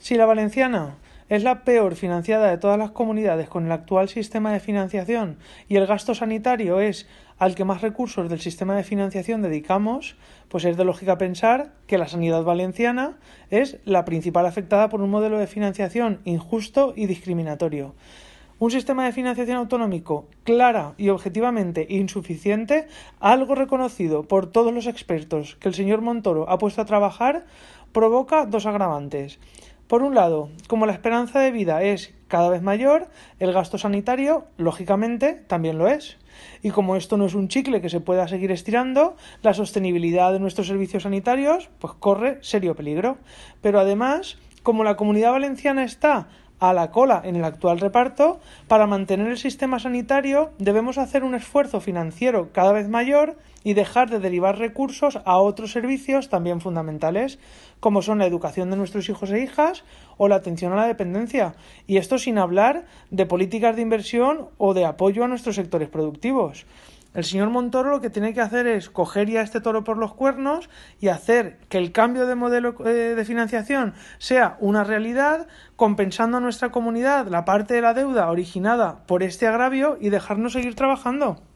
Si la valenciana es la peor financiada de todas las comunidades con el actual sistema de financiación y el gasto sanitario es al que más recursos del sistema de financiación dedicamos, pues es de lógica pensar que la sanidad valenciana es la principal afectada por un modelo de financiación injusto y discriminatorio. Un sistema de financiación autonómico clara y objetivamente insuficiente, algo reconocido por todos los expertos que el señor Montoro ha puesto a trabajar, provoca dos agravantes. Por un lado, como la esperanza de vida es cada vez mayor, el gasto sanitario, lógicamente, también lo es. Y como esto no es un chicle que se pueda seguir estirando, la sostenibilidad de nuestros servicios sanitarios pues corre serio peligro. Pero además, como la Comunidad Valenciana está a la cola en el actual reparto, para mantener el sistema sanitario debemos hacer un esfuerzo financiero cada vez mayor y dejar de derivar recursos a otros servicios también fundamentales, como son la educación de nuestros hijos e hijas o la atención a la dependencia, y esto sin hablar de políticas de inversión o de apoyo a nuestros sectores productivos. El señor Montoro lo que tiene que hacer es coger ya este toro por los cuernos y hacer que el cambio de modelo de financiación sea una realidad, compensando a nuestra comunidad la parte de la deuda originada por este agravio y dejarnos seguir trabajando.